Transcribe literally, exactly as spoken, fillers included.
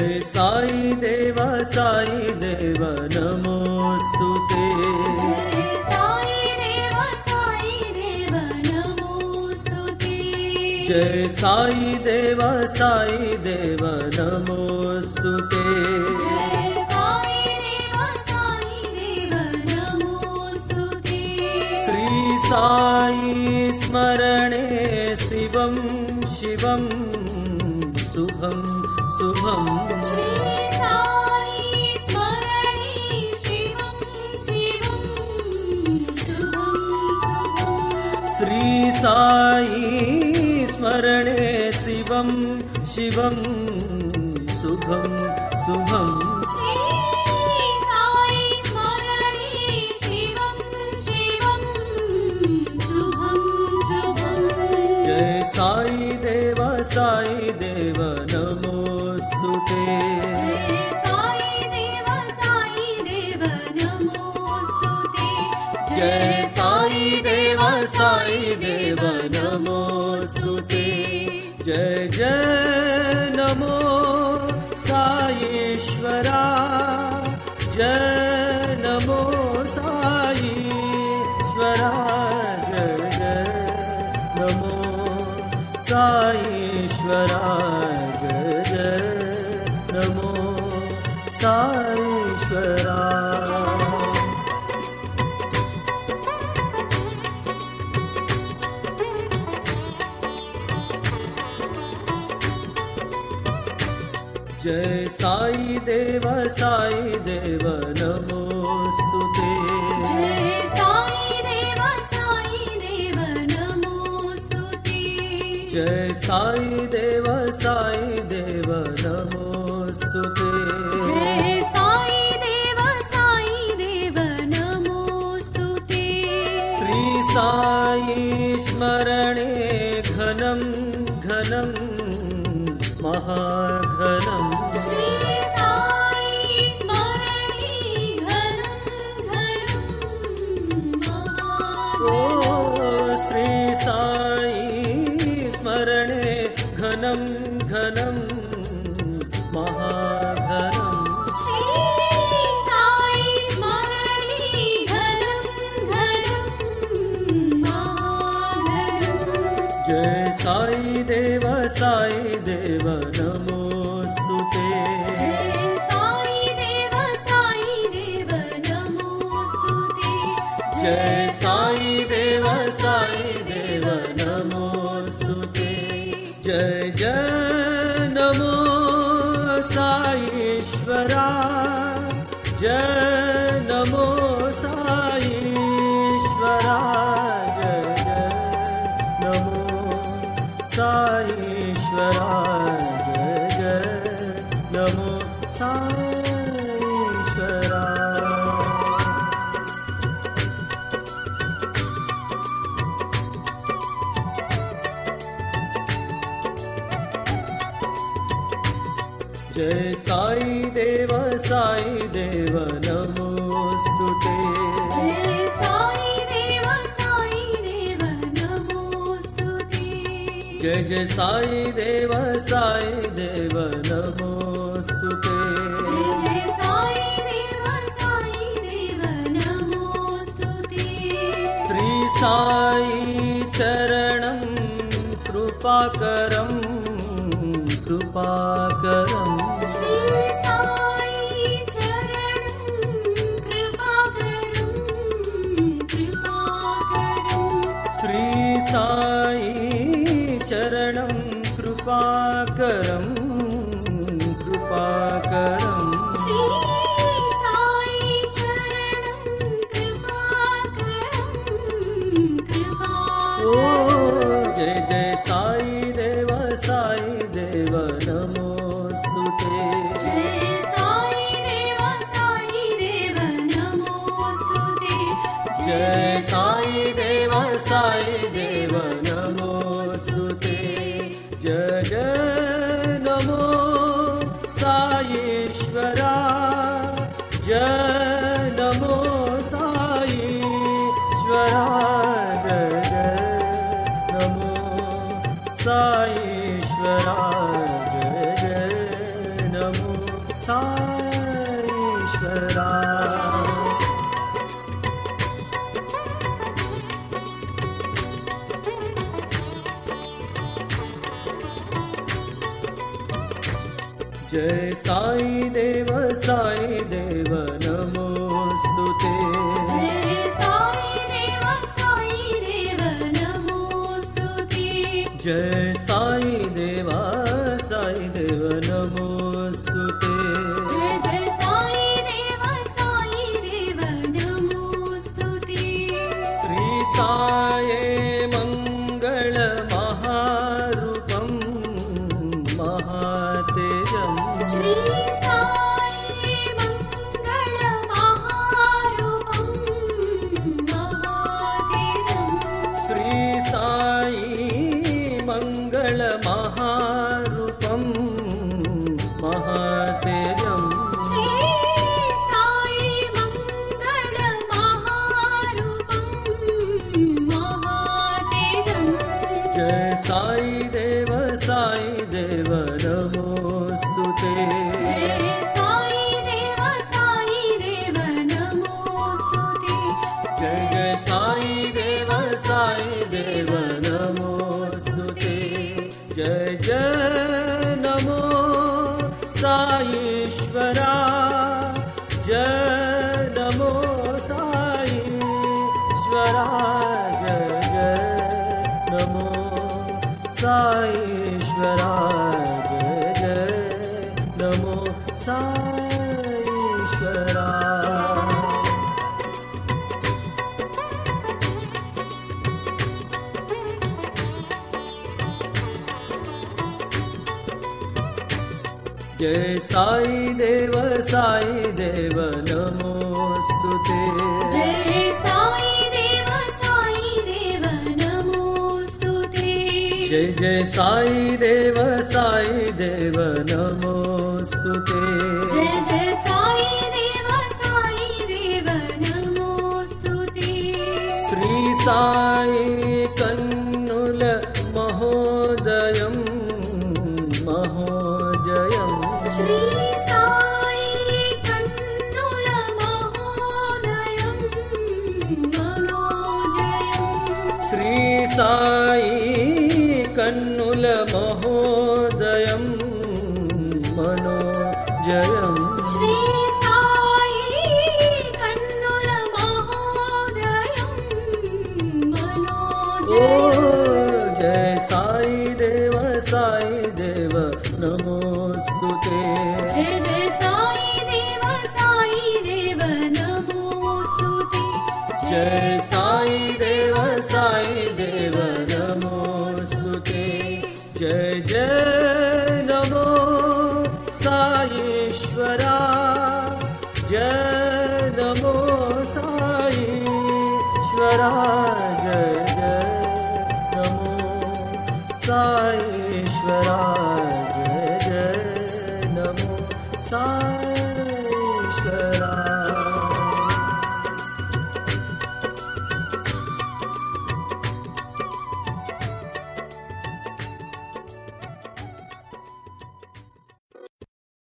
जय साई देव साई देव नमोस्तुते। जय साई देव साई देव नमोस्तुते। जय साई देव साई देव नमोस्तुते। जय साई देव साई देव नमोस्तुते। श्री साई स्मरणे शिवं शिवं शुभं शुभं। श्री साई स्मरणे शिवं शिवं शुभं शुभं। श्री साई स्मरणे शिवं शिवं शुभं शुभं। श्री साई स्मरणे शिवं शिवं शुभं शुभं। जय साई देव साई देव नमोस्तुते। जय साई देव साई देव नमोस्तुते। जय साई देव साई देव नमोस्तुते। जय जय नमो साईश्वरा। जय नमो साईश्वरा। जय जय नमो साईश्वरा। जय जय नमो साईश्वरा। जय साई देव साई देव नमोस्तुते। जय साई देव साई देव नमोस्तुते। जय साई देव साई देव नमोस्तुते। जय साई देव साई देव नमोस्तुते। श्री साई स्मरणे घनं घनं महाघनं। श्री साई स्मरणे घनं घनं महाघनं। ओ श्री साई स्मरणे घनं घनं महाघनं। श्री साई स्मरणे घनं घनं महाघनं। जय साई देव साई देव नमोस्तुते। जय साई देव साई देव नमोस्तुते। जय साई देव साई देव नमोस्तुते। जय जय नमो साईश्वरा। जय नमो साईश्वरा। जय जय नमो साईश्वरा। जय जय नमो साईश्वरा। जय साई देव साई देव नमोस्तुते। जय साई देव साई देव नमोस्तुते। जय जय साई देव साई देव नमोस्तुते। जय साई देव साई देव नमोस्तुते। श्री साई चरणं कृपाकरं कृपाकरं। श्री साई चरणं कृपाकरं कृपाकरं। श्री साई चरणं कृपाकरं कृपाकरं। श्री साई चरणं कृपाकरं कृपाकरं। ओ जय जय साई देव साई देव नमोस्तुते। नमो साईश्वरा जय साई देव साई देव नमोस्तुते जय साई देव साई देव नमोस्तुते जय साई देव साई देव नमोस्तुते जय जय साई देव साई देव नमोस्तुते श्री साये मंगल महारूपं महातेजं श्री साई मंगल महारूपं महातेजं श्री साई मंगल महारूपं महातेजं श्री साई मंगल महारूपं महातेजं जय साई देव साई देव नमोस्तुते जय साई देव साई देव नमोस्तुते जय जय साई देव साई देव नमोस्तुते जय जय नमो साईश्वरा जय नमो साईश्वरा जय जय नमो साईश्वरा जय जय नमो साईश्वरा जय साई देव साई देव नमोस्तुते जय साई देव साई देव नमोस्तुते जय जय साई देव साई देव नमोस्तुते जय जय साई देव साई देव नमोस्तुते श्री साई कन्नुल महोदयं महोजयं श्री साई कन्नुल महोदयं मनोजयं श्री साई कन्नुल महोदयं मनोजयं श्री साई कन्नुल महोदयं ओ मनोजयं जय साई देव साई देव नमोस्तुते जय जय साई देव साई देव नमोस्तुते जय साई देव साई देव नमोस्तुते जय जय नमो साईश्वरा जय नमो साईश्वरा जय जय नमो साईश्वरा जय जय नमो साई